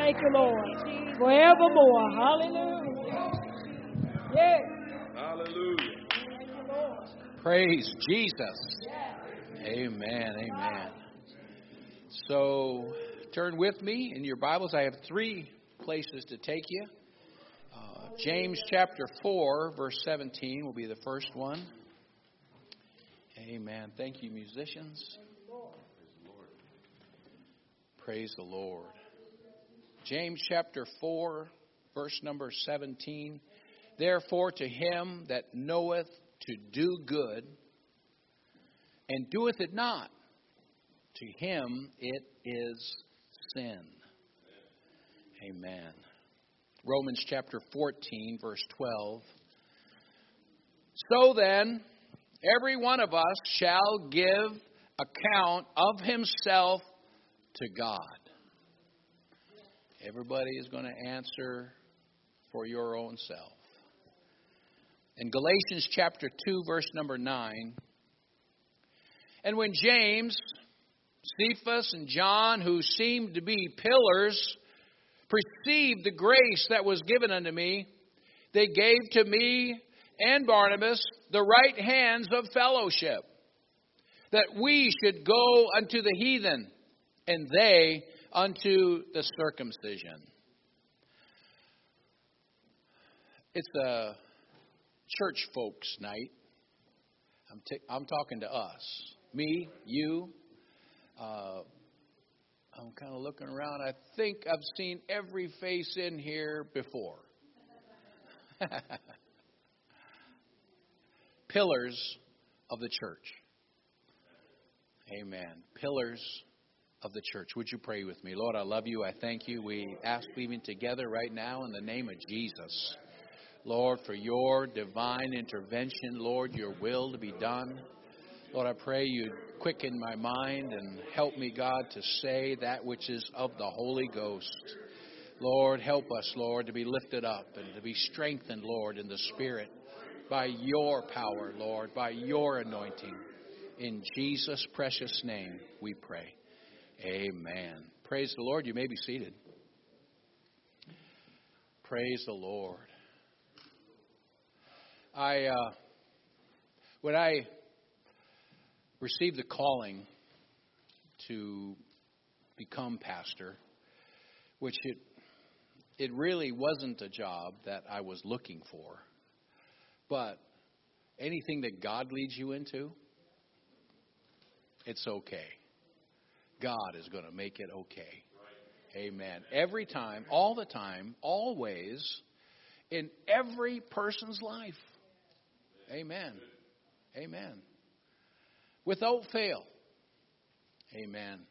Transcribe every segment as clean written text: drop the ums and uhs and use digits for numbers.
Thank you, Lord. Forevermore. Hallelujah. Yes. Hallelujah. Praise Jesus. Amen. Amen. So turn with me in your Bibles. I have 3 places to take you. James chapter 4, verse 17 will be the first one. Amen. Thank you, musicians. Praise the Lord. James chapter 4, verse number 17. Therefore to him that knoweth to do good, and doeth it not, to him it is sin. Amen. Romans chapter 14, verse 12. So then, every one of us shall give account of himself to God. Everybody is going to answer for your own self. In Galatians chapter 2, verse number 9. And when James, Cephas, and John, who seemed to be pillars, perceived the grace that was given unto me, they gave to me and Barnabas the right hands of fellowship, that we should go unto the heathen, and they unto the circumcision. It's a church folks night. I'm talking to us. Me, you. I'm kind of looking around. I think I've seen every face in here before. Pillars of the church. Amen. Pillars of the church. Would you pray with me? Lord, I love you. I thank you. We ask even together right now in the name of Jesus, Lord, for your divine intervention, Lord, your will to be done. Lord, I pray you'd quicken my mind and help me, God, to say that which is of the Holy Ghost. Lord, help us, Lord, to be lifted up and to be strengthened, Lord, in the Spirit by your power, Lord, by your anointing. In Jesus' precious name we pray. Amen. Praise the Lord. You may be seated. Praise the Lord. When I received the calling to become pastor, which it really wasn't a job that I was looking for, but anything that God leads you into, it's okay. God is going to make it okay. Amen. Every time, all the time, always, in every person's life. Amen. Amen. Without fail. Amen.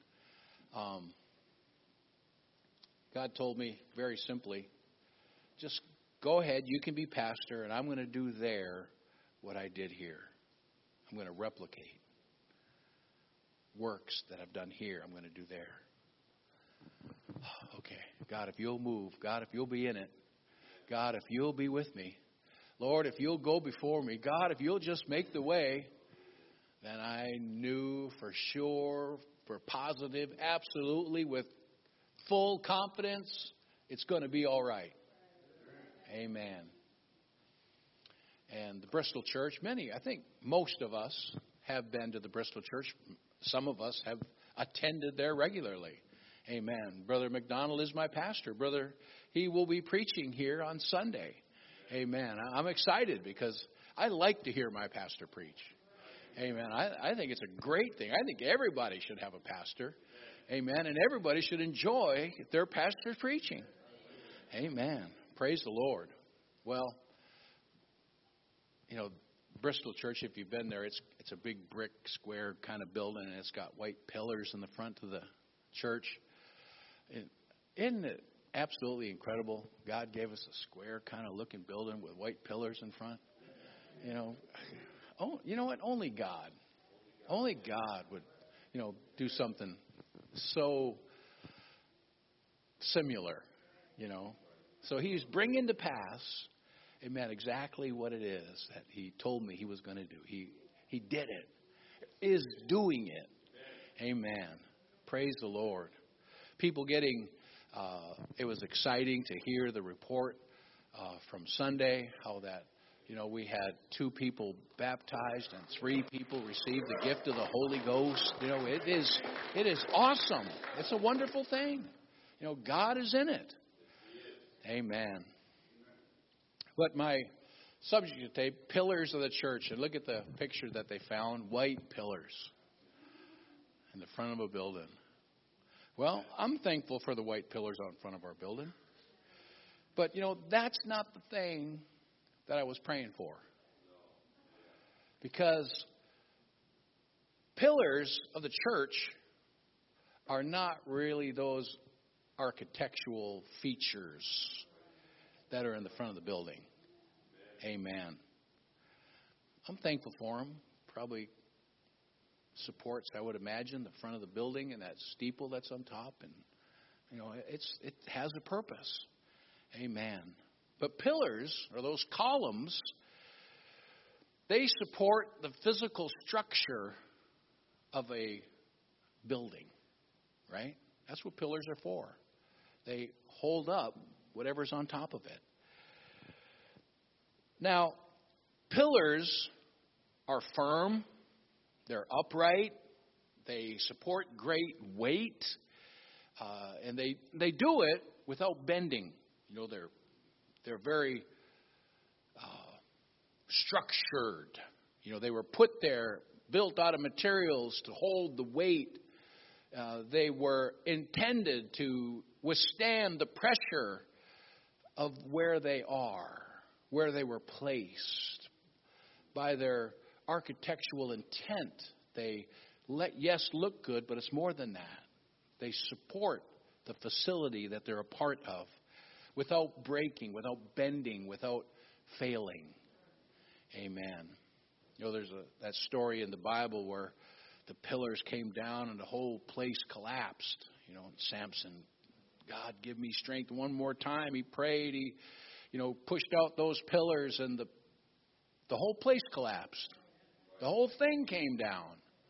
God told me very simply, just go ahead, you can be pastor, and I'm going to do there what I did here. I'm going to replicate works that I've done here. I'm going to do there. Okay. God, if you'll move. God, if you'll be in it. God, if you'll be with me. Lord, if you'll go before me. God, if you'll just make the way. Then I knew for sure, for positive, absolutely, with full confidence, it's going to be all right. Amen. And the Bristol Church, I think most of us have been to the Bristol Church. Some of us have attended there regularly. Amen. Brother McDonald is my pastor. Brother, he will be preaching here on Sunday. Amen. I'm excited because I like to hear my pastor preach. Amen. I think it's a great thing. I think everybody should have a pastor. Amen. And everybody should enjoy their pastor's preaching. Amen. Praise the Lord. Well, Bristol Church, if you've been there, it's a big brick square kind of building, and it's got white pillars in the front of the church. Isn't it absolutely incredible? God gave us a square kind of looking building with white pillars in front. Oh, you know what? Only God would, do something so similar, So he's bringing to pass, amen, exactly what it is that he told me he was going to do. He did it, is doing it. Amen. Praise the Lord. People getting It was exciting to hear the report from Sunday, how that, we had 2 people baptized and 3 people received the gift of the Holy Ghost. It is awesome. It's a wonderful thing. God is in it. Amen. But my subject today, pillars of the church. And look at the picture that they found, white pillars in the front of a building. Well, I'm thankful for the white pillars out in front of our building. But, that's not the thing that I was praying for. Because pillars of the church are not really those architectural features that are in the front of the building. Amen. I'm thankful for them. Probably supports, I would imagine, the front of the building and that steeple that's on top. And, it has a purpose. Amen. But pillars, or those columns, they support the physical structure of a building, right? That's what pillars are for. They hold up whatever's on top of it. Now, pillars are firm, they're upright, they support great weight, and they do it without bending. They're very structured. They were put there, built out of materials to hold the weight. They were intended to withstand the pressure of where they are, where they were placed. By their architectural intent, they look good, but it's more than that. They support the facility that they're a part of without breaking, without bending, without failing. Amen. There's that story in the Bible where the pillars came down and the whole place collapsed. Samson, God, give me strength one more time. He prayed. He, pushed out those pillars and the whole place collapsed. The whole thing came down.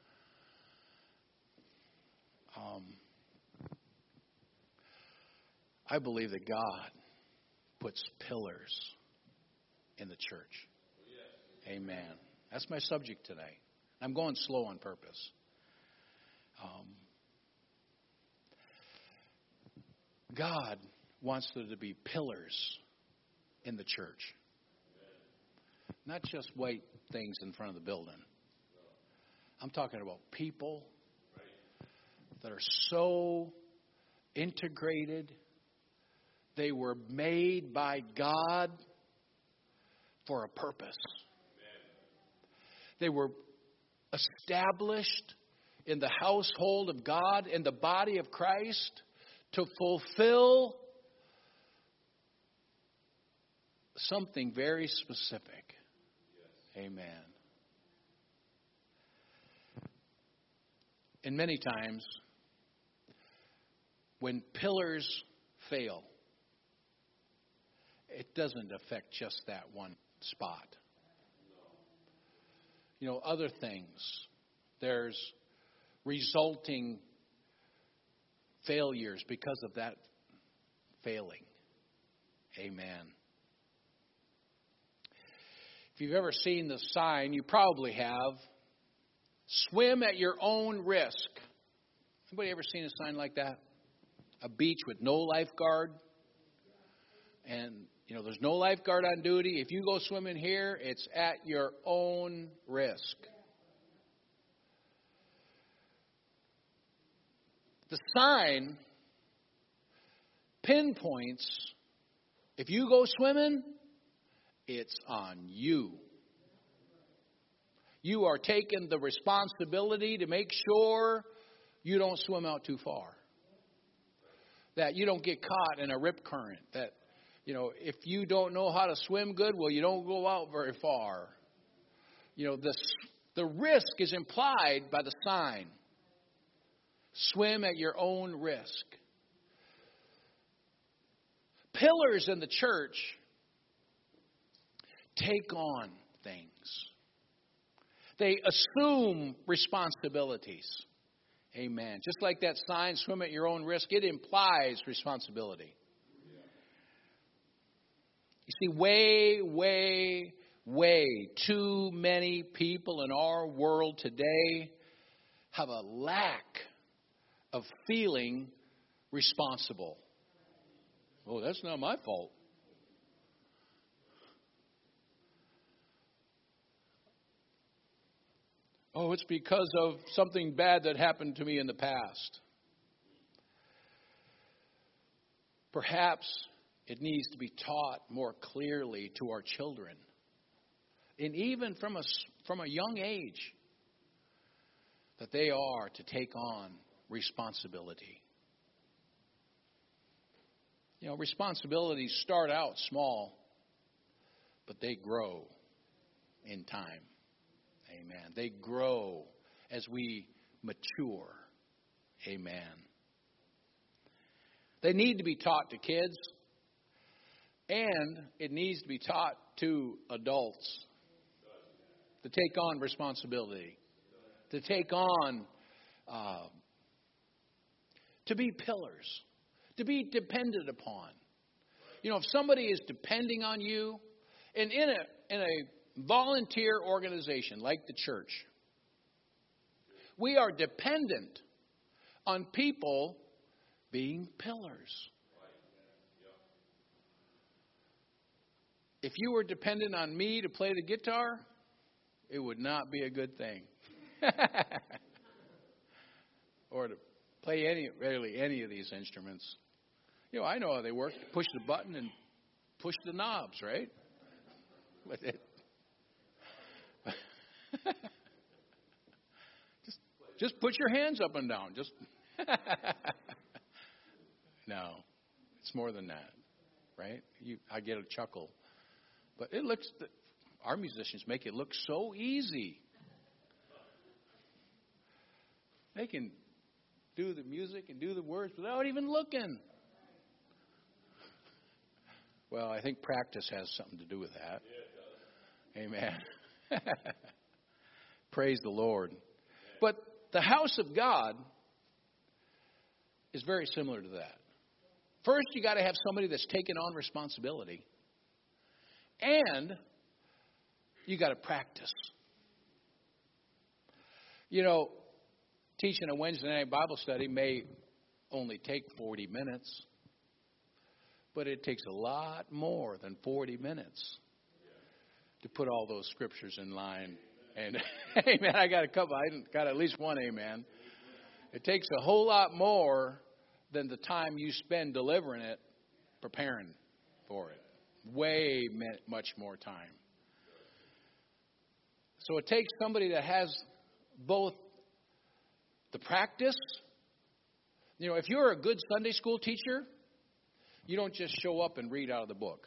I believe that God puts pillars in the church. Amen. That's my subject today. I'm going slow on purpose. God wants there to be pillars in the church. Not just white things in front of the building. I'm talking about people that are so integrated. They were made by God for a purpose. They were established in the household of God, in the body of Christ, to fulfill something very specific. Amen. And many times, when pillars fail, it doesn't affect just that one spot. Other things, there's resulting failures because of that failing. Amen. If you've ever seen the sign, you probably have, swim at your own risk. Anybody ever seen a sign like that? A beach with no lifeguard. And, there's no lifeguard on duty. If you go swimming here, it's at your own risk. The sign pinpoints, if you go swimming, it's on you. You are taking the responsibility to make sure you don't swim out too far. That you don't get caught in a rip current. That, if you don't know how to swim good, well, you don't go out very far. The risk is implied by the sign. Swim at your own risk. Pillars in the church take on things. They assume responsibilities. Amen. Just like that sign, swim at your own risk, it implies responsibility. You see, way too many people in our world today have a lack of feeling responsible. Oh, that's not my fault. Oh, it's because of something bad that happened to me in the past. Perhaps it needs to be taught more clearly to our children. And even from a young age, that they are to take on responsibility. You know, responsibilities start out small, but they grow in time. Amen. They grow as we mature. Amen. They need to be taught to kids, and it needs to be taught to adults to take on responsibility, to take on, to be pillars, to be depended upon. You know, if somebody is depending on you, and in a volunteer organization like the church, we are dependent on people being pillars. If you were dependent on me to play the guitar, it would not be a good thing. Or to play any of these instruments. You know, I know how they work. Push the button and push the knobs, right? With it. Just put your hands up and down. Just no, it's more than that, right? I get a chuckle, but our musicians make it look so easy. They can do the music and do the words without even looking. Well, I think practice has something to do with that. Amen. Praise the Lord. But the house of God is very similar to that. First, you got to have somebody that's taken on responsibility. And you got to practice. You know, teaching a Wednesday night Bible study may only take 40 minutes. But it takes a lot more than 40 minutes to put all those scriptures in line. And amen, I got at least one amen. It takes a whole lot more than the time you spend delivering it, preparing for it. Way much more time. So it takes somebody that has both the practice. You know, if you're a good Sunday school teacher, you don't just show up and read out of the book.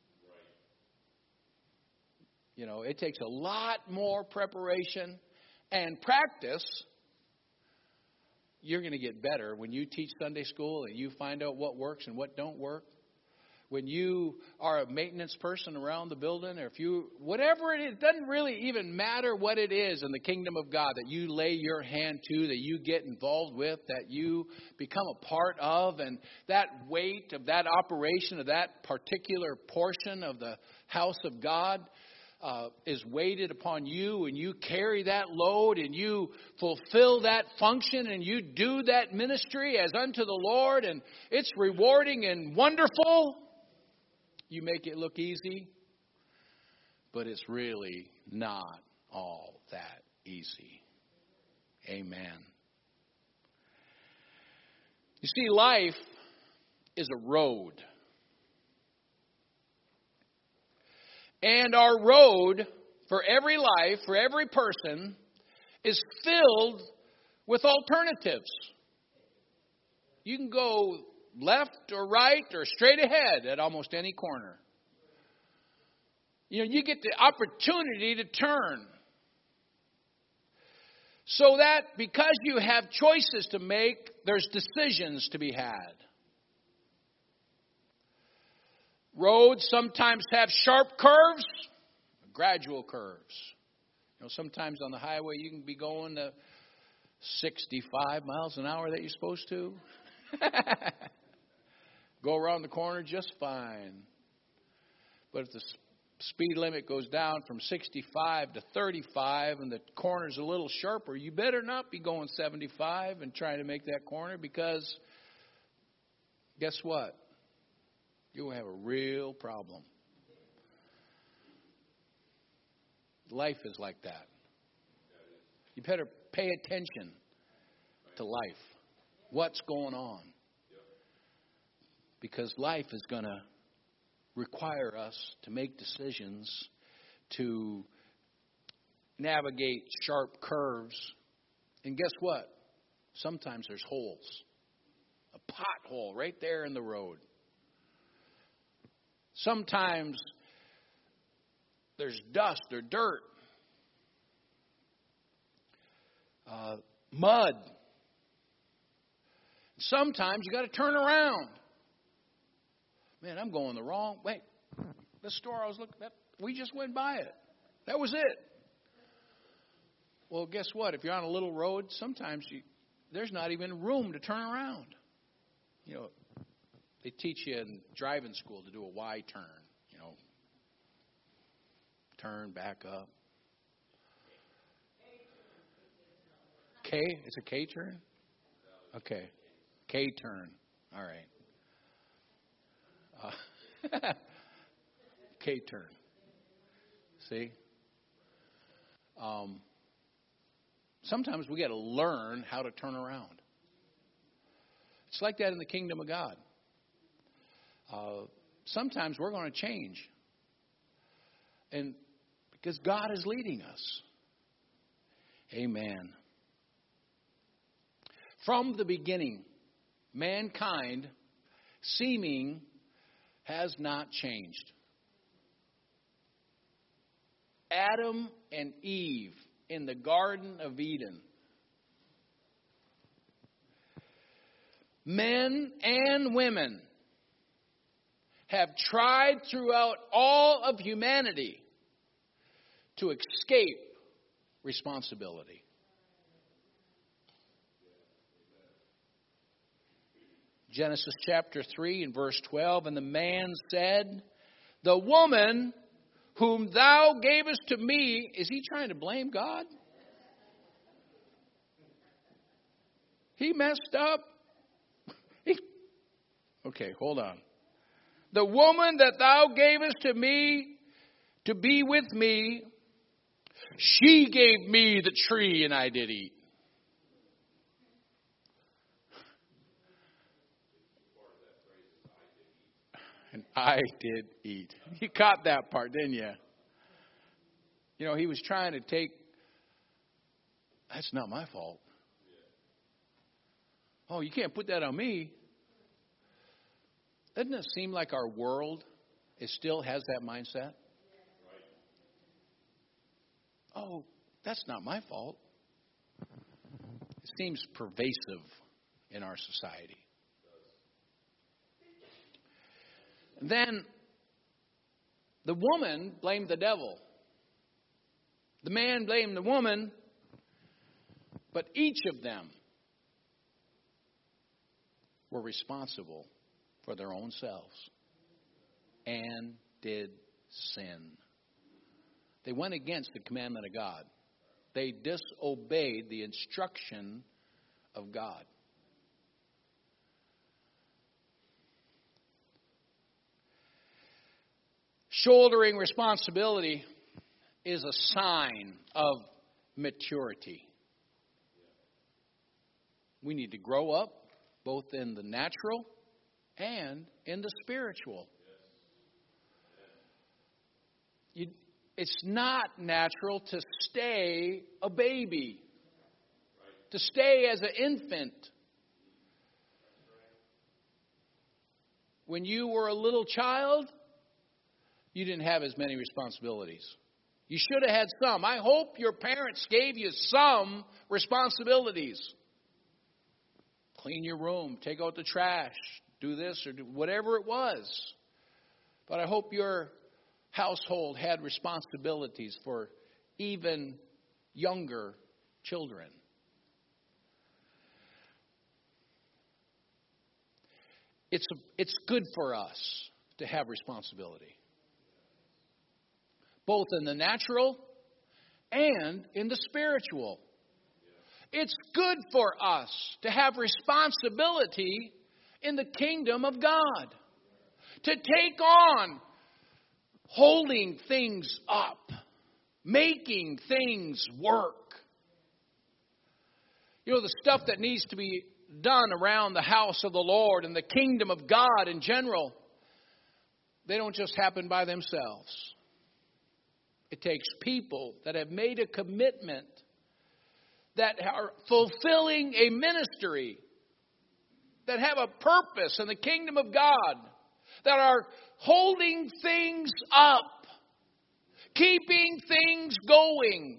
You know, it takes a lot more preparation and practice. You're going to get better when you teach Sunday school and you find out what works and what don't work. When you are a maintenance person around the building, or whatever it is, it doesn't really even matter what it is in the kingdom of God that you lay your hand to, that you get involved with, that you become a part of, and that weight of that operation of that particular portion of the house of God is weighted upon you, and you carry that load, and you fulfill that function, and you do that ministry as unto the Lord, and it's rewarding and wonderful. You make it look easy, but it's really not all that easy. Amen. You see, life is a road. And our road for every life, for every person, is filled with alternatives. You can go left or right or straight ahead at almost any corner. You know, you get the opportunity to turn. So that because you have choices to make, there's decisions to be had. Roads sometimes have sharp curves, gradual curves. You know, sometimes on the highway you can be going to 65 miles an hour that you're supposed to. Go around the corner just fine. But if the speed limit goes down from 65 to 35 and the corner's a little sharper, you better not be going 75 and trying to make that corner, because guess what? You'll have a real problem. Life is like that. You better pay attention to life. What's going on? Because life is going to require us to make decisions, to navigate sharp curves. And guess what? Sometimes there's holes. A pothole right there in the road. Sometimes there's dust or dirt. Mud. Sometimes you got to turn around. Man, I'm going the wrong way. The store I was looking at, we just went by it. That was it. Well, guess what? If you're on a little road, sometimes there's not even room to turn around. You know, they teach you in driving school to do a Y turn. You know, turn, back up. K? It's a K turn? Okay. K turn. All right. K turn. See? Sometimes we got to learn how to turn around. It's like that in the kingdom of God. Sometimes we're going to change. And because God is leading us. Amen. From the beginning, mankind seeming has not changed. Adam and Eve in the Garden of Eden. Men and women have tried throughout all of humanity to escape responsibility. Genesis chapter 3 and verse 12, and the man said, the woman whom thou gavest to me, is he trying to blame God? He messed up. Okay, hold on. The woman that thou gavest to me to be with me, she gave me the tree and I did eat. And I did eat. You caught that part, didn't you? You know, he was trying to take, that's not my fault. Oh, you can't put that on me. Doesn't it seem like our world still has that mindset? Oh, that's not my fault. It seems pervasive in our society. Then the woman blamed the devil. The man blamed the woman. But each of them were responsible for their own selves and did sin. They went against the commandment of God. They disobeyed the instruction of God. Shouldering responsibility is a sign of maturity. We need to grow up both in the natural and in the spiritual. It's not natural to stay a baby, to stay as an infant. When you were a little child, you didn't have as many responsibilities. You should have had some. I hope your parents gave you some responsibilities. Clean your room, take out the trash, do this or do whatever it was. But I hope your household had responsibilities for even younger children. it's good for us to have responsibility, both in the natural and in the spiritual. It's good for us to have responsibility in the kingdom of God, to take on holding things up, making things work. You know, the stuff that needs to be done around the house of the Lord and the kingdom of God in general, they don't just happen by themselves. It takes people that have made a commitment, that are fulfilling a ministry, that have a purpose in the kingdom of God, that are holding things up, keeping things going.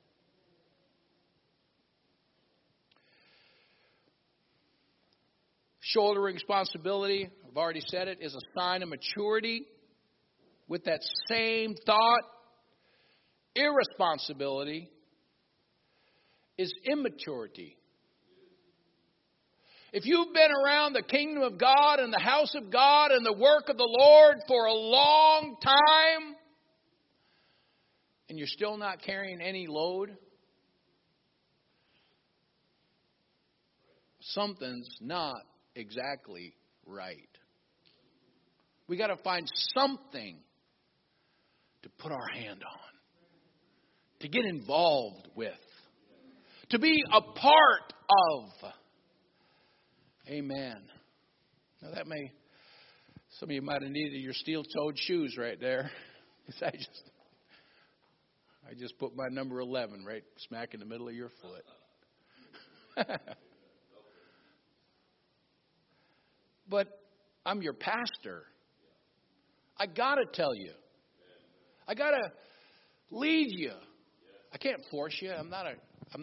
Shouldering responsibility, I've already said it, is a sign of maturity. With that same thought, irresponsibility is immaturity. If you've been around the kingdom of God and the house of God and the work of the Lord for a long time, and you're still not carrying any load, something's not exactly right. We got to find something to put our hand on, to get involved with, to be a part of. Amen. Now some of you might have needed your steel-toed shoes right there. I just put my number 11 right smack in the middle of your foot. But I'm your pastor. I got to tell you. I got to lead you. I can't force you. I'm not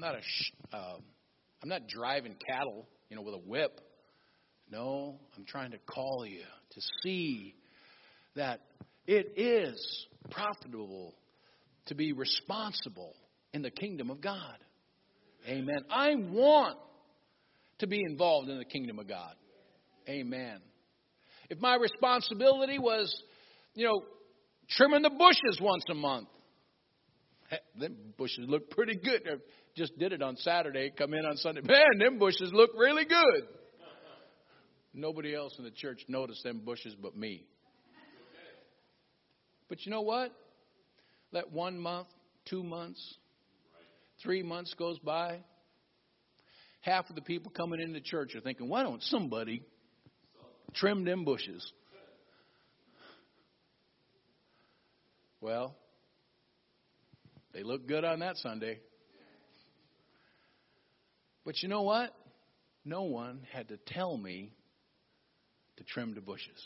driving cattle, with a whip. No, I'm trying to call you to see that it is profitable to be responsible in the kingdom of God. Amen. I want to be involved in the kingdom of God. Amen. If my responsibility was, trimming the bushes once a month, them bushes look pretty good. I just did it on Saturday, come in on Sunday. Man, them bushes look really good. Nobody else in the church noticed them bushes but me. But you know what? Let 1 month, 2 months, 3 months goes by. Half of the people coming into church are thinking, why don't somebody trim them bushes? Well, they look good on that Sunday. But you know what? No one had to tell me to trim the bushes.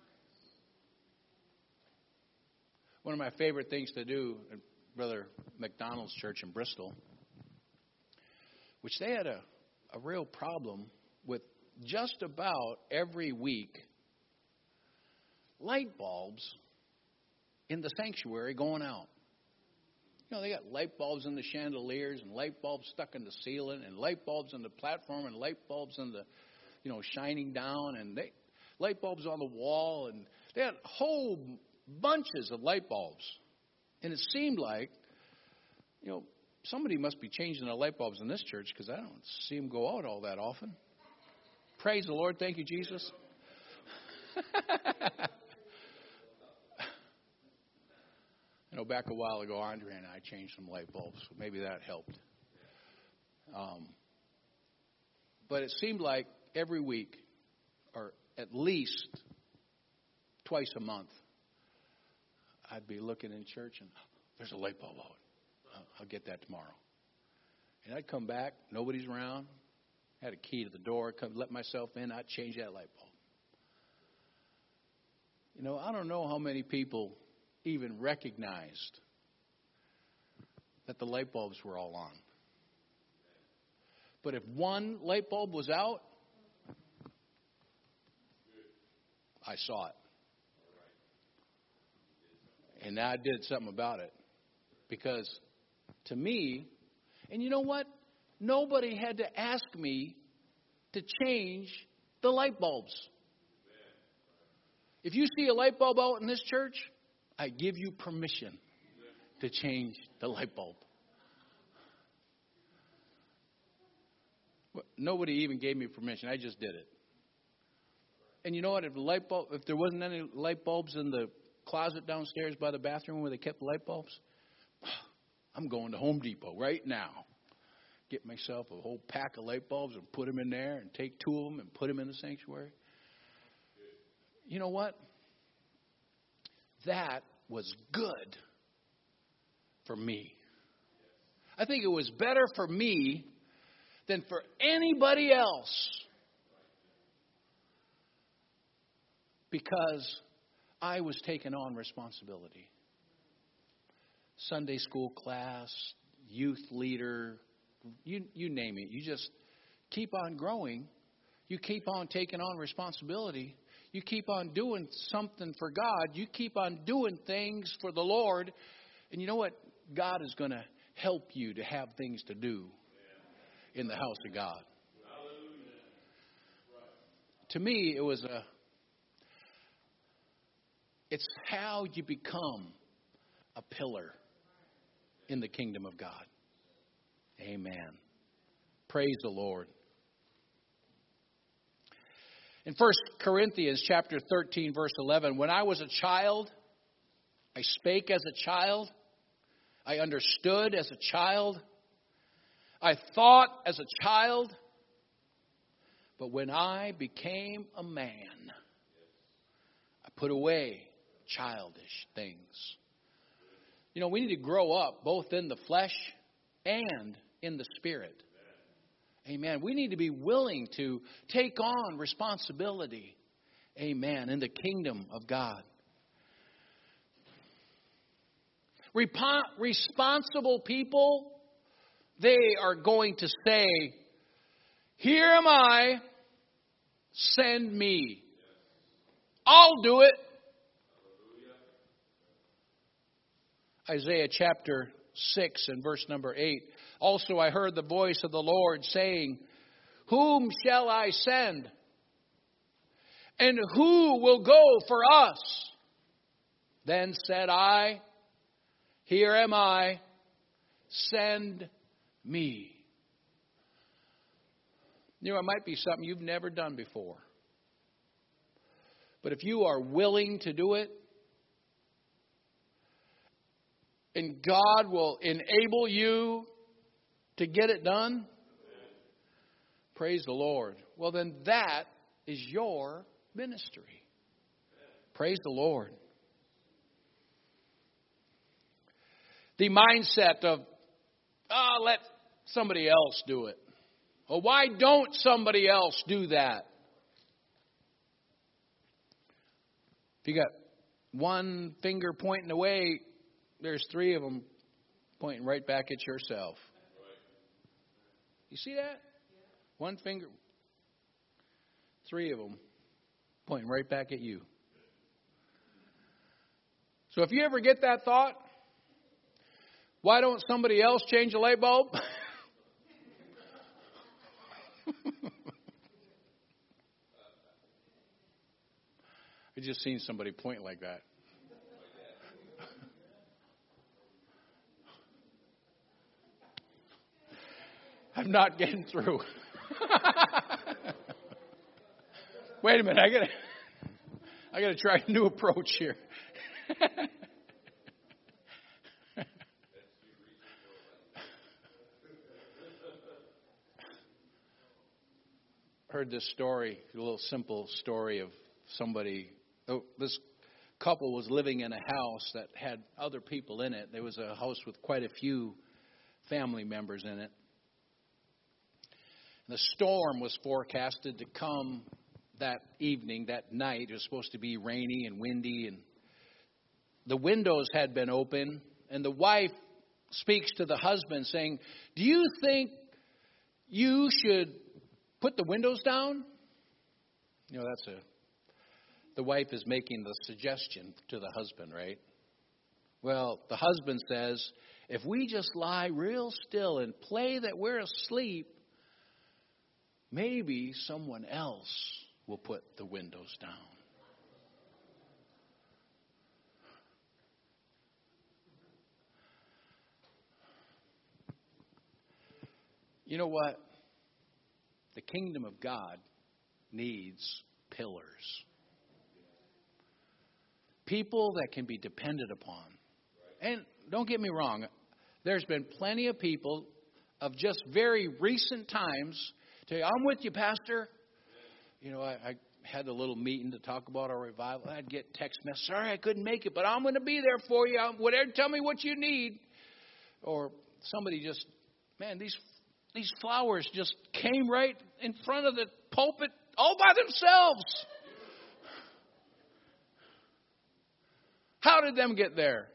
One of my favorite things to do at Brother McDonald's church in Bristol, which they had a real problem with just about every week, light bulbs in the sanctuary going out. They got light bulbs in the chandeliers and light bulbs stuck in the ceiling and light bulbs on the platform and light bulbs in the, shining down and light bulbs on the wall. And they had whole bunches of light bulbs. And it seemed like, somebody must be changing the light bulbs in this church because I don't see them go out all that often. Praise the Lord. Thank you, Jesus. Back a while ago, Andre and I changed some light bulbs. So maybe that helped. But it seemed like every week, or at least twice a month, I'd be looking in church and there's a light bulb out. I'll get that tomorrow. And I'd come back. Nobody's around. Had a key to the door. Let myself in. I'd change that light bulb. I don't know how many people even recognized that the light bulbs were all on. But if one light bulb was out, I saw it. And I did something about it. Because to me, and you know what? Nobody had to ask me to change the light bulbs. If you see a light bulb out in this church, I give you permission to change the light bulb. Nobody even gave me permission. I just did it. And you know what? If there wasn't any light bulbs in the closet downstairs by the bathroom where they kept the light bulbs, I'm going to Home Depot right now. Get myself a whole pack of light bulbs and put them in there and take 2 of them and put them in the sanctuary. You know what? That was good for me. I think it was better for me than for anybody else. Because I was taking on responsibility. Sunday school class, youth leader, you name it. You just keep on growing. You keep on taking on responsibility. You keep on doing something for God. You keep on doing things for the Lord. And you know what? God is going to help you to have things to do in the house of God. To me, it's how you become a pillar in the kingdom of God. Amen. Praise the Lord. In 1 Corinthians chapter 13, verse 11, when I was a child, I spake as a child, I understood as a child, I thought as a child, but when I became a man, I put away childish things. You know, we need to grow up both in the flesh and in the spirit. Amen. We need to be willing to take on responsibility. Amen. In the kingdom of God. Responsible people, they are going to say, here am I, send me. I'll do it. Isaiah chapter 6 and verse number 8. Also I heard the voice of the Lord saying, whom shall I send? And who will go for us? Then said I, here am I, send me. You know, it might be something you've never done before. But if you are willing to do it, and God will enable you to get it done, praise the Lord. Well, then that is your ministry. Praise the Lord. The mindset of, let somebody else do it. Or why don't somebody else do that? If you got one finger pointing away, there's 3 of them pointing right back at yourself. You see that? One finger, 3 of them pointing right back at you. So if you ever get that thought, why don't somebody else change a light bulb? I just seen somebody point like that. I'm not getting through. Wait a minute, I gotta try a new approach here. Heard this story, a little simple story of somebody. This couple was living in a house that had other people in it. There was a house with quite a few family members in it. The storm was forecasted to come that evening, that night. It was supposed to be rainy and windy, and the windows had been open. And the wife speaks to the husband saying, do you think you should put the windows down? You know, the wife is making the suggestion to the husband, right? Well, the husband says, if we just lie real still and play that we're asleep, maybe someone else will put the windows down. You know what? The kingdom of God needs pillars. People that can be depended upon. And don't get me wrong, there's been plenty of people of just very recent times tell you, I'm with you, Pastor. You know, I had a little meeting to talk about our revival. I'd get text messages, sorry I couldn't make it, but I'm going to be there for you. Whatever, tell me what you need. Or somebody just, man, these flowers just came right in front of the pulpit all by themselves. How did them get there?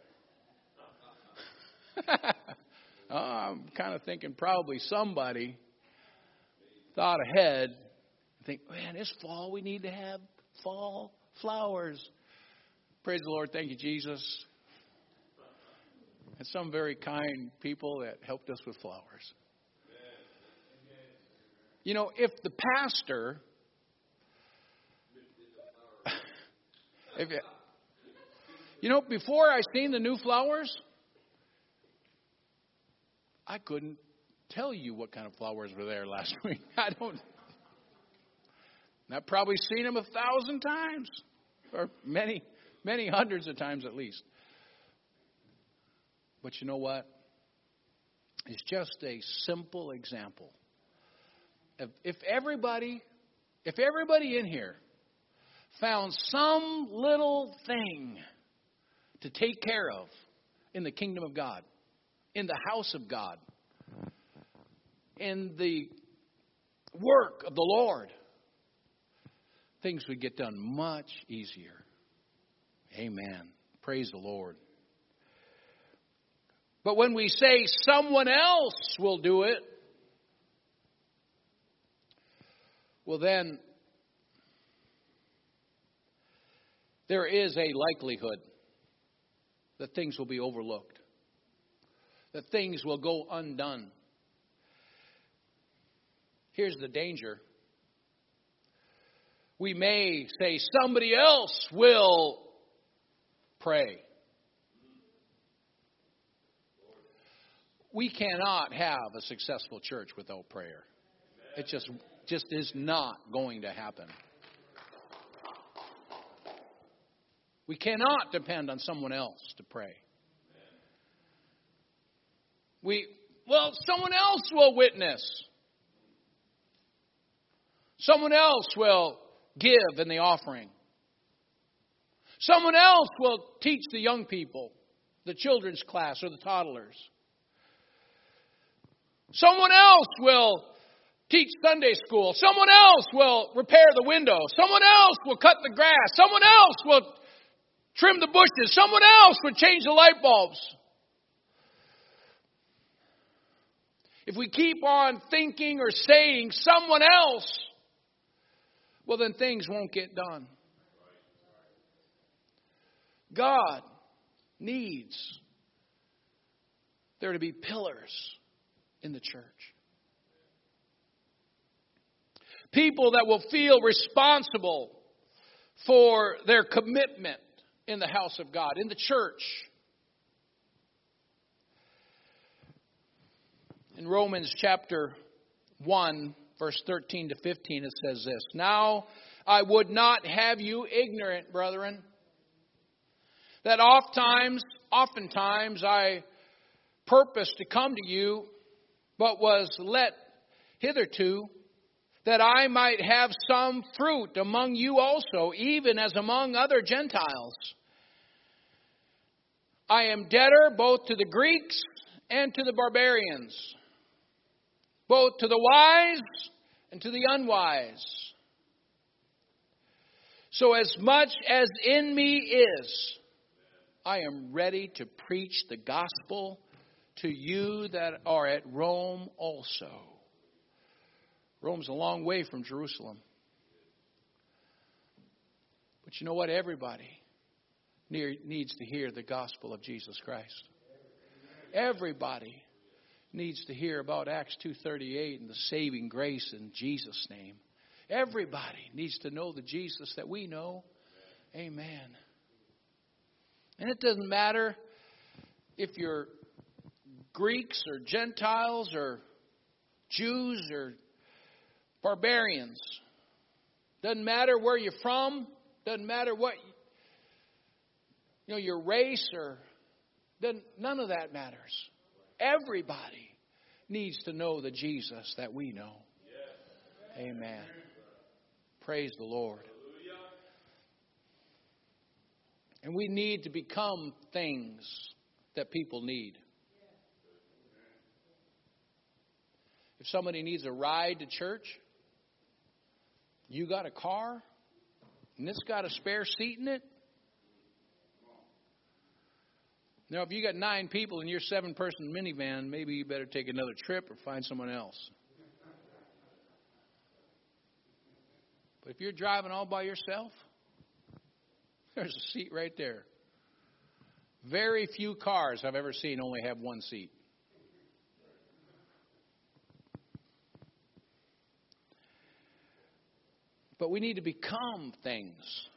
I'm kind of thinking probably somebody thought ahead. Think, man, this fall we need to have fall flowers. Praise the Lord. Thank you, Jesus. And some very kind people that helped us with flowers. You know, if the pastor, before I seen the new flowers, I couldn't tell you what kind of flowers were there last week. I've probably seen them 1,000 times, or many, many hundreds of times at least. But you know what? It's just a simple example. If everybody in here found some little thing to take care of in the kingdom of God, in the house of God, in the work of the Lord, things would get done much easier. Amen. Praise the Lord. But when we say someone else will do it, well then, there is a likelihood that things will be overlooked, that things will go undone. Here's the danger. We may say somebody else will pray. We cannot have a successful church without prayer. It just is not going to happen. We cannot depend on someone else to pray. Someone else will witness. Someone else will give in the offering. Someone else will teach the young people, the children's class or the toddlers. Someone else will teach Sunday school. Someone else will repair the window. Someone else will cut the grass. Someone else will trim the bushes. Someone else will change the light bulbs. If we keep on thinking or saying someone else, well, then things won't get done. God needs there to be pillars in the church. People that will feel responsible for their commitment in the house of God, in the church. In Romans chapter 1, verse 13 to 15, it says this. Now I would not have you ignorant, brethren, that oftentimes I purposed to come to you, but was let hitherto, that I might have some fruit among you also, even as among other Gentiles. I am debtor both to the Greeks and to the barbarians, both to the wise and to the unwise. So as much as in me is, I am ready to preach the gospel to you that are at Rome also. Rome's a long way from Jerusalem. But you know what? Everybody needs to hear the gospel of Jesus Christ. Everybody needs to hear about Acts 2:38 and the saving grace in Jesus' name. Everybody needs to know the Jesus that we know. Amen. And it doesn't matter if you're Greeks or Gentiles or Jews or barbarians. Doesn't matter where you're from. Doesn't matter what your race or none of that matters. Everybody needs to know the Jesus that we know. Amen. Praise the Lord. And we need to become things that people need. If somebody needs a ride to church, you got a car, and it's got a spare seat in it. Now, if you got 9 people in your 7-person minivan, maybe you better take another trip or find someone else. But if you're driving all by yourself, there's a seat right there. Very few cars I've ever seen only have one seat. But we need to become things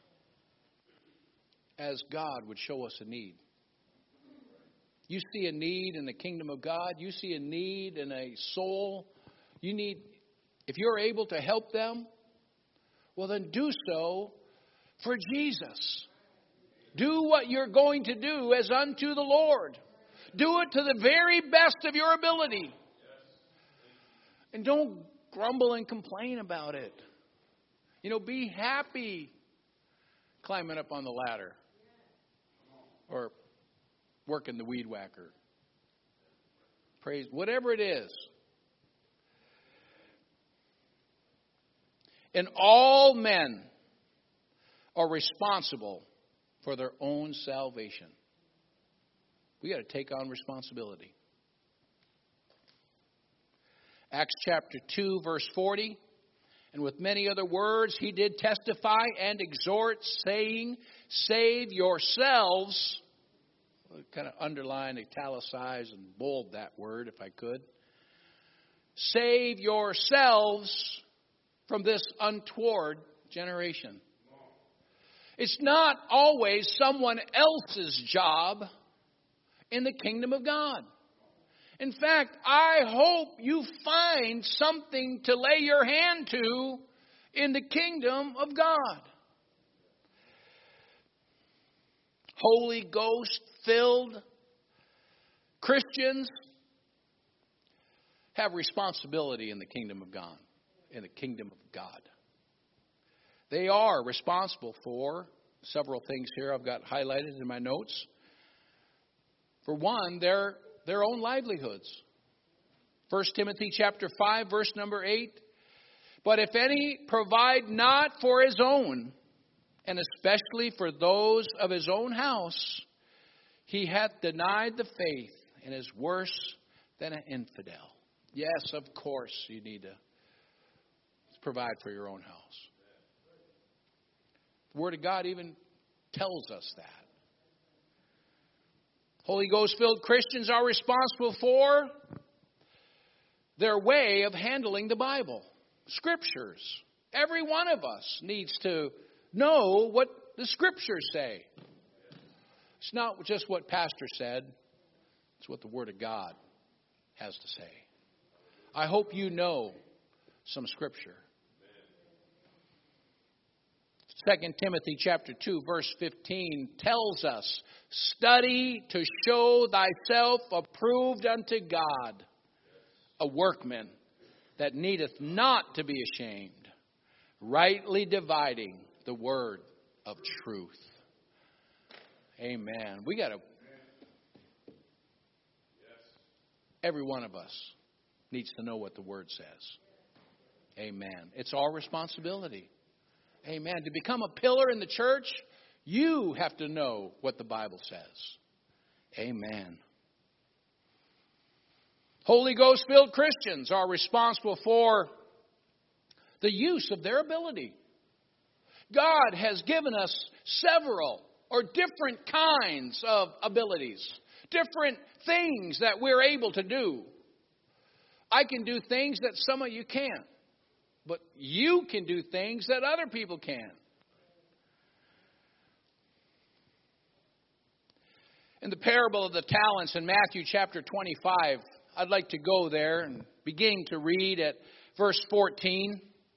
as God would show us a need. You see a need in the kingdom of God. You see a need in a soul. If you're able to help them, well, then do so for Jesus. Do what you're going to do as unto the Lord. Do it to the very best of your ability. And don't grumble and complain about it. Be happy climbing up on the ladder or working the weed whacker. Praise, whatever it is. And all men are responsible for their own salvation. We got to take on responsibility. Acts chapter 2, verse 40. And with many other words, he did testify and exhort, saying, save yourselves. I'll kind of underline, italicize, and bold that word if I could. Save yourselves from this untoward generation. It's not always someone else's job in the kingdom of God. In fact, I hope you find something to lay your hand to in the kingdom of God. Holy Ghost filled Christians have responsibility in the kingdom of God. In the kingdom of God. They are responsible for several things here I've got highlighted in my notes. For one, their own livelihoods. 1 Timothy chapter 5, verse number 8. But if any provide not for his own, and especially for those of his own house, he hath denied the faith and is worse than an infidel. Yes, of course, you need to provide for your own house. The Word of God even tells us that. Holy Ghost-filled Christians are responsible for their way of handling the Bible. Scriptures. Every one of us needs to know what the Scriptures say. It's not just what Pastor said. It's what the Word of God has to say. I hope you know some Scripture. 2 Timothy chapter 2, verse 15 tells us, study to show thyself approved unto God, a workman that needeth not to be ashamed, rightly dividing the word of truth. Amen. We got to, every one of us needs to know what the word says. Amen. It's our responsibility. Amen. To become a pillar in the church, you have to know what the Bible says. Amen. Holy Ghost-filled Christians are responsible for the use of their ability. God has given us several or different kinds of abilities, different things that we're able to do. I can do things that some of you can't. But you can do things that other people can. In the parable of the talents in Matthew chapter 25, I'd like to go there and begin to read at verse 14.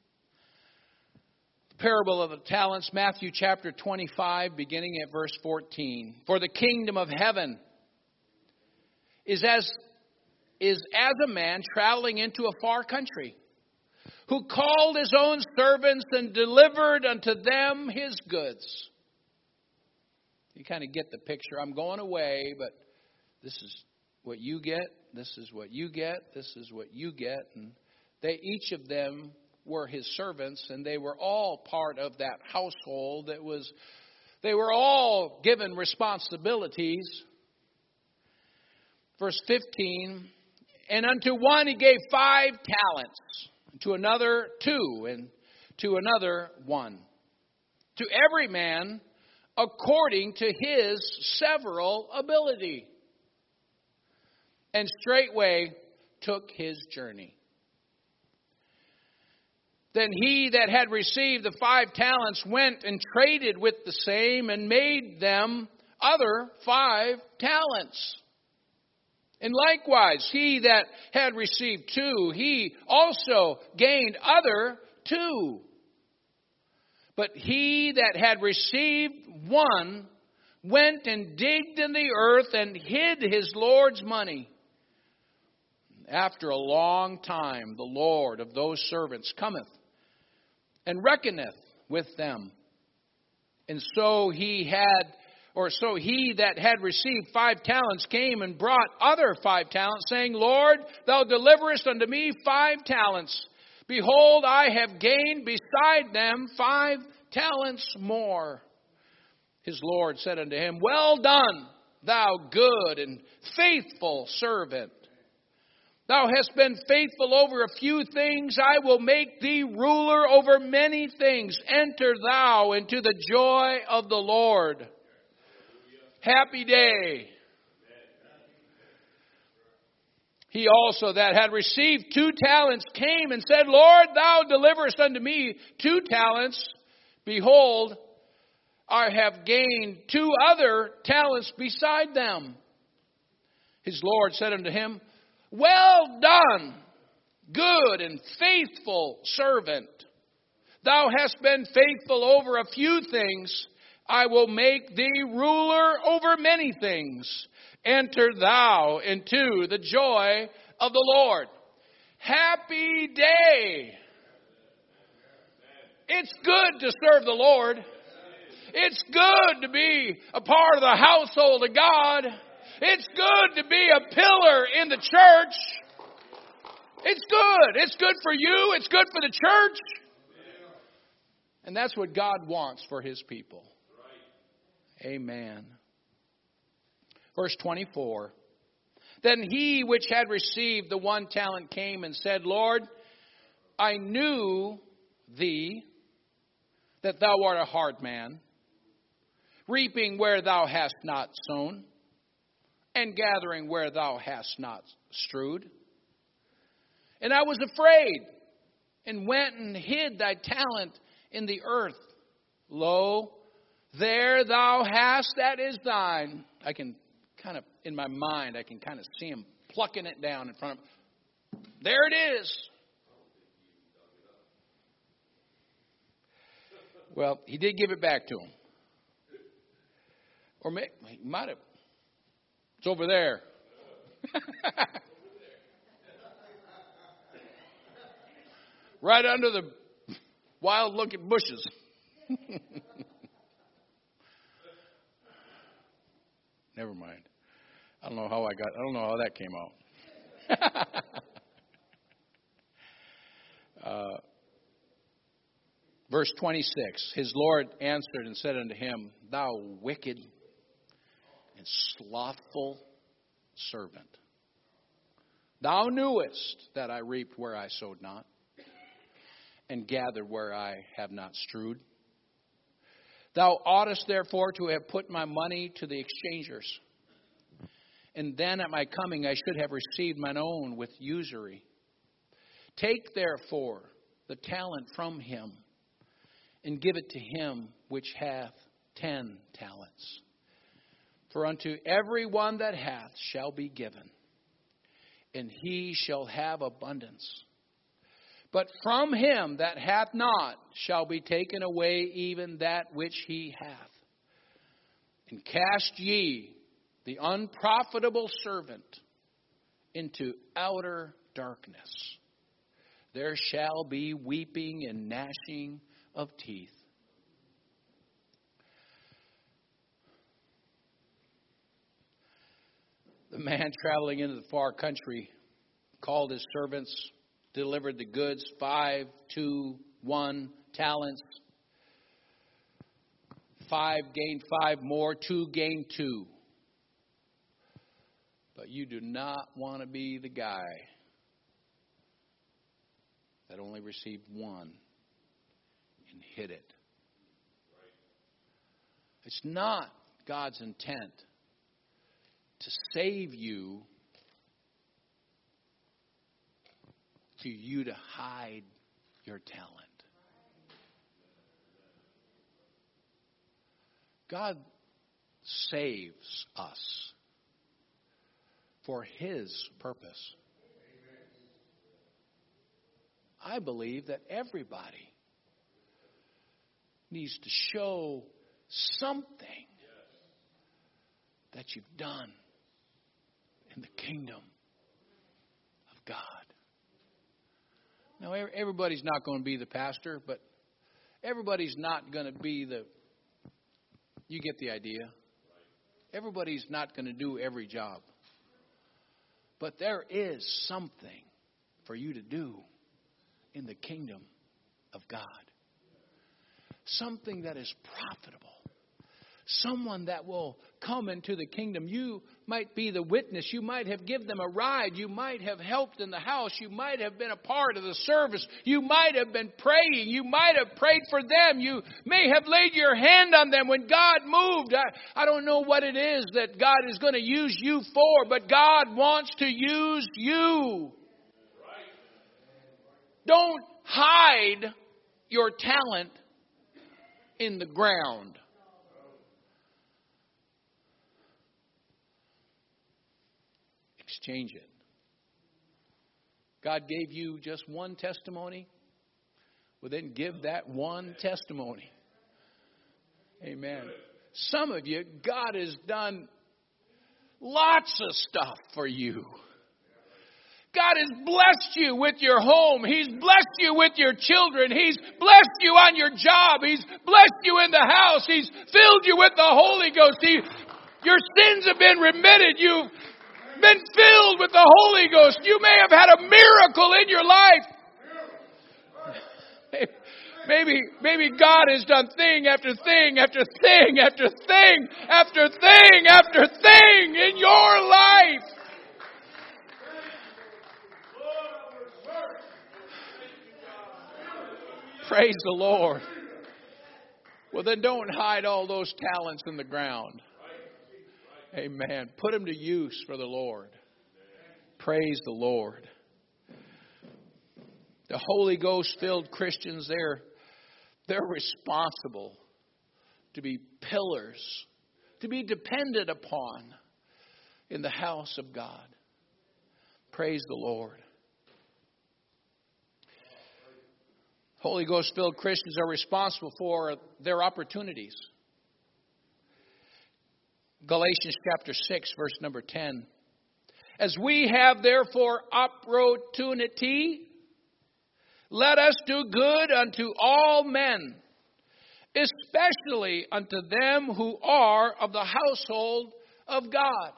The parable of the talents, Matthew chapter 25, beginning at verse 14. For the kingdom of heaven is as a man traveling into a far country, who called his own servants and delivered unto them his goods. You kind of get the picture. I'm going away, but this is what you get. This is what you get. This is what you get. And each of them were his servants, and they were all part of that household. They were all given responsibilities. Verse 15, and unto one he gave 5 talents, to another 2, and to another 1. To every man according to his several ability. And straightway took his journey. Then he that had received the 5 talents went and traded with the same, and made them other 5 talents. And likewise, he that had received 2, he also gained other 2. But he that had received 1 went and digged in the earth and hid his Lord's money. After a long time, the Lord of those servants cometh and reckoneth with them. And so he that had received 5 talents came and brought other 5 talents, saying, Lord, thou deliverest unto me 5 talents. Behold, I have gained beside them 5 talents more. His Lord said unto him, Well done, thou good and faithful servant. Thou hast been faithful over a few things. I will make thee ruler over many things. Enter thou into the joy of the Lord. Happy day. He also that had received 2 talents came and said, Lord, thou deliverest unto me 2 talents. Behold, I have gained 2 other talents beside them. His Lord said unto him, Well done, good and faithful servant. Thou hast been faithful over a few things. I will make thee ruler over many things. Enter thou into the joy of the Lord. Happy day. It's good to serve the Lord. It's good to be a part of the household of God. It's good to be a pillar in the church. It's good. It's good for you. It's good for the church. And that's what God wants for His people. Amen. Verse 24. Then he which had received the 1 talent came and said, Lord, I knew thee, that thou art a hard man, reaping where thou hast not sown, and gathering where thou hast not strewed. And I was afraid, and went and hid thy talent in the earth. Lo, there thou hast, that is thine. I can kind of, in my mind, I can kind of see him plucking it down in front of him. There it is. Well, he did give it back to him. Or he might have. It's over there. Right under the wild-looking bushes. Never mind. I don't know how that came out. Verse 26. His Lord answered and said unto him, Thou wicked and slothful servant, thou knewest that I reaped where I sowed not, and gathered where I have not strewed. Thou oughtest therefore to have put my money to the exchangers, and then at my coming I should have received mine own with usury. Take therefore the talent from him, and give it to him which hath 10 talents. For unto every one that hath shall be given, and he shall have abundance. But from him that hath not shall be taken away even that which he hath. And cast ye the unprofitable servant into outer darkness. There shall be weeping and gnashing of teeth. The man traveling into the far country called his servants, delivered the goods, 5, 2, 1 talents. 5 gained 5 more, 2 gained 2. But you do not want to be the guy that only received 1 and hid it. It's not God's intent to save you for you to hide your talent. God saves us for His purpose. I believe that everybody needs to show something that you've done in the kingdom of God. Now, everybody's not going to be the pastor, but everybody's not going to be the... You get the idea. Everybody's not going to do every job. But there is something for you to do in the kingdom of God. Something that is profitable. Someone that will come into the kingdom. You might be the witness. You might have given them a ride. You might have helped in the house. You might have been a part of the service. You might have been praying. You might have prayed for them. You may have laid your hand on them when God moved. I don't know what it is that God is going to use you for, but God wants to use you. Don't hide your talent in the ground. Exchange it. God gave you just one testimony. Well, then give that one testimony. Amen. Some of you, God has done lots of stuff for you. God has blessed you with your home. He's blessed you with your children. He's blessed you on your job. He's blessed you in the house. He's filled you with the Holy Ghost. Your sins have been remitted. You've been filled with the Holy Ghost. You may have had a miracle in your life. Maybe God has done thing after thing after thing after thing after thing after thing in your life. Praise the Lord. Well, then don't hide all those talents in the ground. Amen. Put them to use for the Lord. Praise the Lord. The Holy Ghost-filled Christians, they're responsible to be pillars, to be depended upon in the house of God. Praise the Lord. Holy Ghost-filled Christians are responsible for their opportunities. Galatians chapter 6, verse number 10. As we have therefore opportunity, let us do good unto all men, especially unto them who are of the household of God.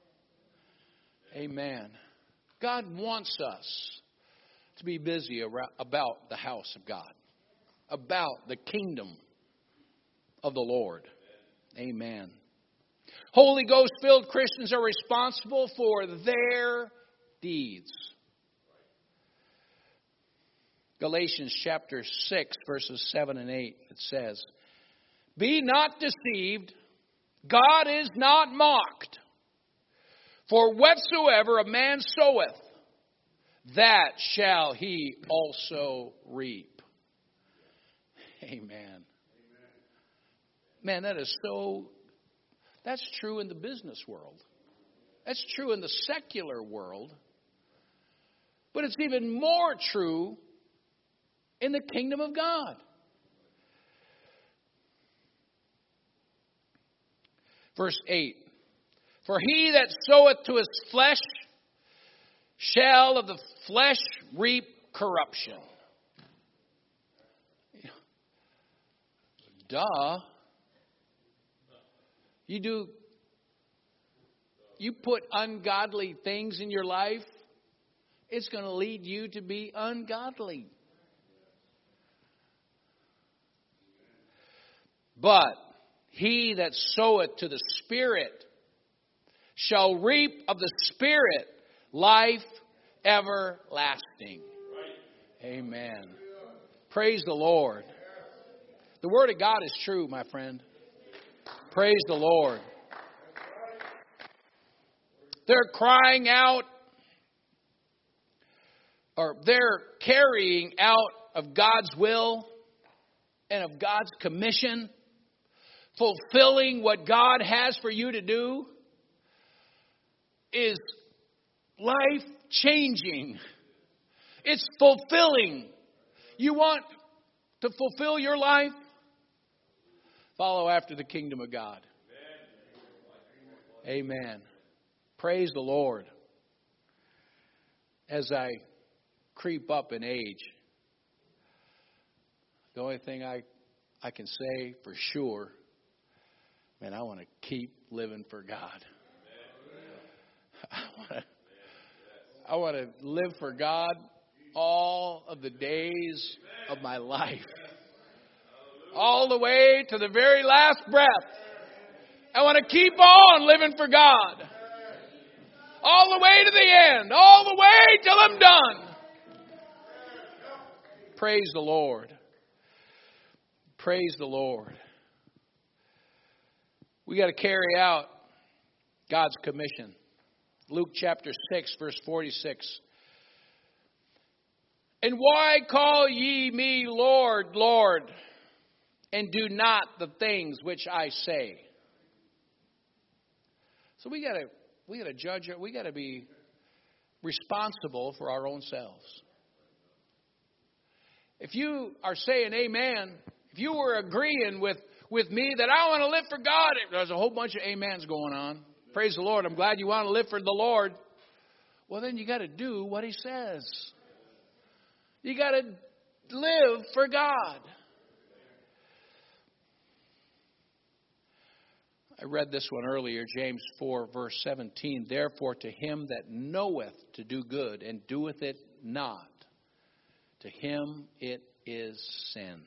Amen. God wants us to be busy about the house of God, about the kingdom of the Lord. Amen. Holy Ghost-filled Christians are responsible for their deeds. Galatians chapter 6, verses 7 and 8, it says, Be not deceived, God is not mocked. For whatsoever a man soweth, that shall he also reap. Amen. Man, that's true in the business world. That's true in the secular world. But it's even more true in the kingdom of God. Verse 8. For he that soweth to his flesh shall of the flesh reap corruption. Duh. You put ungodly things in your life, it's going to lead you to be ungodly. But he that soweth to the Spirit shall reap of the Spirit life everlasting. Amen. Praise the Lord. The Word of God is true, my friend. Praise the Lord. They're crying out, or they're carrying out of God's will and of God's commission, fulfilling what God has for you to do, is life-changing. It's fulfilling. You want to fulfill your life? Follow after the kingdom of God. Amen. Praise the Lord. As I creep up in age, the only thing I can say for sure, man, I want to keep living for God. I want to live for God all of the days of my life. All the way to the very last breath. I want to keep on living for God. All the way to the end. All the way till I'm done. Praise the Lord. Praise the Lord. We got to carry out God's commission. Luke chapter 6, verse 46. And why call ye me Lord, Lord, and do not the things which I say? So we got to judge it. We got to be responsible for our own selves. If you are saying amen, if you were agreeing with me that I want to live for God, there's a whole bunch of amens going on. Praise the Lord. I'm glad you want to live for the Lord. Well, then you got to do what He says. You got to live for God. I read this one earlier, James 4, verse 17. Therefore, to him that knoweth to do good and doeth it not, to him it is sin.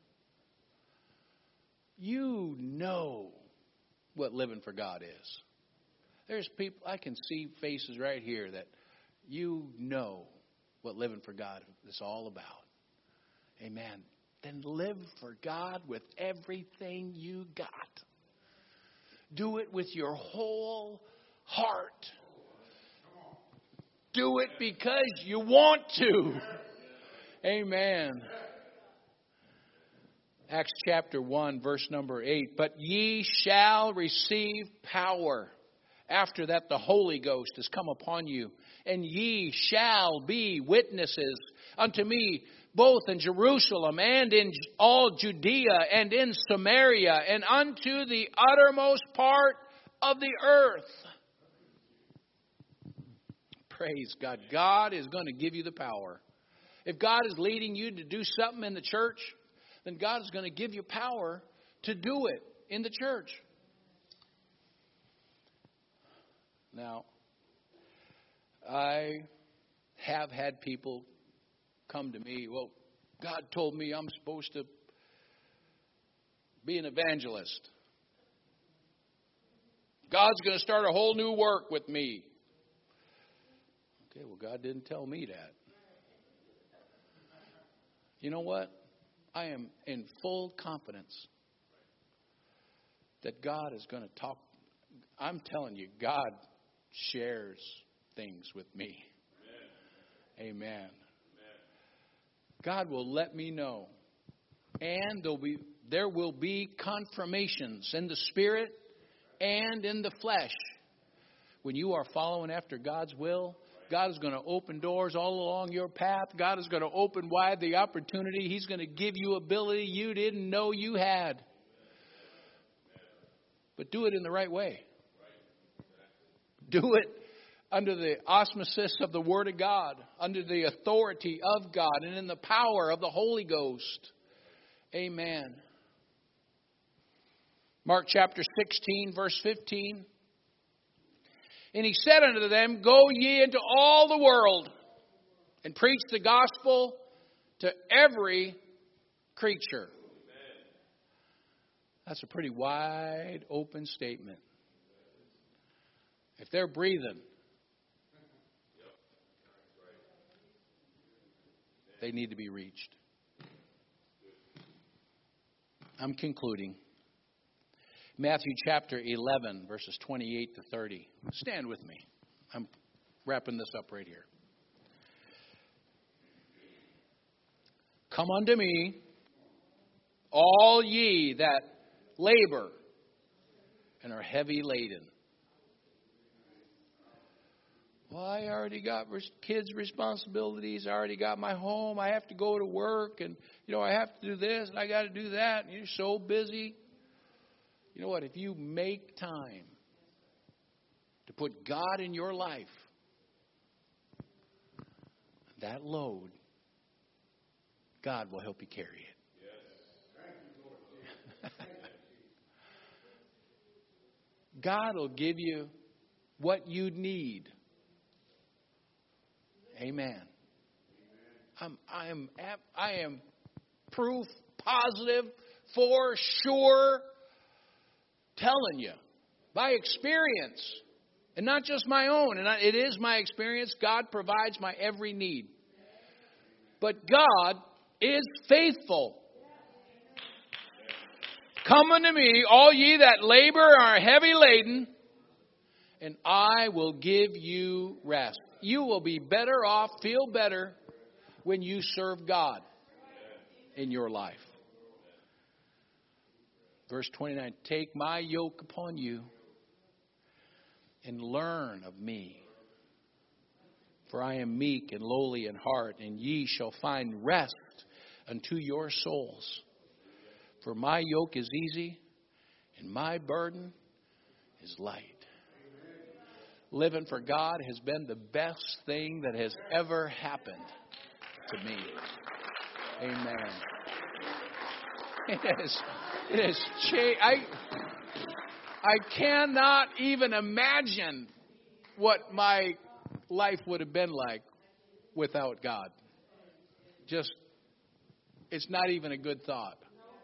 You know what living for God is. There's people, I can see faces right here that you know what living for God is all about. Amen. Then live for God with everything you got. Do it with your whole heart. Do it because you want to. Amen. Acts chapter 1, verse number 8. But ye shall receive power. After that, the Holy Ghost is come upon you, and ye shall be witnesses unto me, both in Jerusalem and in all Judea and in Samaria and unto the uttermost part of the earth. Praise God. God is going to give you the power. If God is leading you to do something in the church, then God is going to give you power to do it in the church. Now, I have had people come to me, well, God told me I'm supposed to be an evangelist. God's going to start a whole new work with me. Okay, well, God didn't tell me that. You know what? I am in full confidence that God is going to talk. I'm telling you, God shares things with me. Amen. Amen. God will let me know. And there will be confirmations in the spirit and in the flesh. When you are following after God's will, God is going to open doors all along your path. God is going to open wide the opportunity. He's going to give you ability you didn't know you had. But do it in the right way. Do it under the auspices of the Word of God, under the authority of God, and in the power of the Holy Ghost. Amen. Mark chapter 16, verse 15. And he said unto them, Go ye into all the world, and preach the gospel to every creature. That's a pretty wide open statement. If they're breathing, they need to be reached. I'm concluding. Matthew chapter 11, verses 28 to 30. Stand with me. I'm wrapping this up right here. Come unto me, all ye that labor and are heavy laden. Well, I already got kids' responsibilities. I already got my home. I have to go to work. And, I have to do this and I got to do that. And you're so busy. You know what? If you make time to put God in your life, that load, God will help you carry it. God will give you what you need. Amen. I am proof positive, for sure, telling you by experience, and not just my own. And it is my experience. God provides my every need. But God is faithful. Come unto me, all ye that labor and are heavy laden, and I will give you rest. You will be better off, feel better, when you serve God in your life. Verse 29, take my yoke upon you and learn of me. For I am meek and lowly in heart, and ye shall find rest unto your souls. For my yoke is easy, and my burden is light. Living for God has been the best thing that has ever happened to me. Amen. It has changed. I cannot even imagine what my life would have been like without God. It's not even a good thought.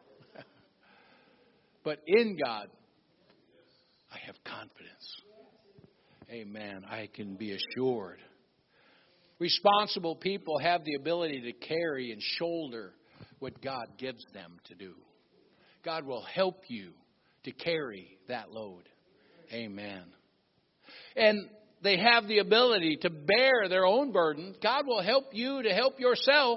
But in God, I have confidence. Amen. I can be assured. Responsible people have the ability to carry and shoulder what God gives them to do. God will help you to carry that load. Amen. And they have the ability to bear their own burden. God will help you to help yourself.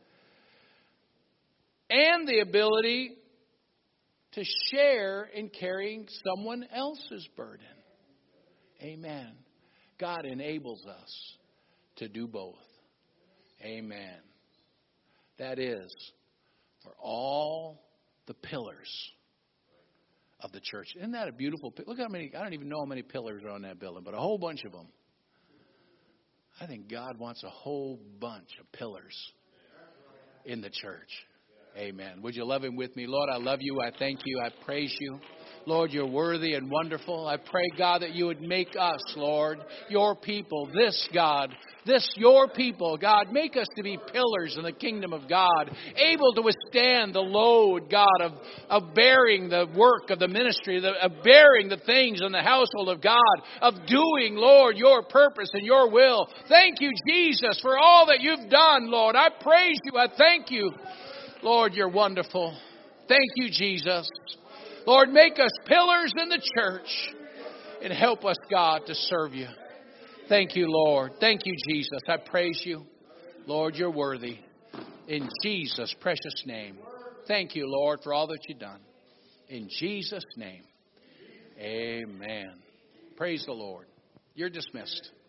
And the ability to share in carrying someone else's burden. Amen. God enables us to do both. Amen. That is for all the pillars of the church. Isn't that a beautiful? Look how many. I don't even know how many pillars are on that building, but a whole bunch of them. I think God wants a whole bunch of pillars in the church. Amen. Would you love Him with me? Lord, I love you. I thank you. I praise you. Lord, you're worthy and wonderful. I pray, God, that you would make us, Lord, your people, your people, God, make us to be pillars in the kingdom of God, able to withstand the load, God, of bearing the work of the ministry, of bearing the things in the household of God, of doing, Lord, your purpose and your will. Thank you, Jesus, for all that you've done, Lord. I praise you. I thank you. Lord, you're wonderful. Thank you, Jesus. Lord, make us pillars in the church and help us, God, to serve you. Thank you, Lord. Thank you, Jesus. I praise you. Lord, you're worthy. In Jesus' precious name. Thank you, Lord, for all that you've done. In Jesus' name. Amen. Praise the Lord. You're dismissed.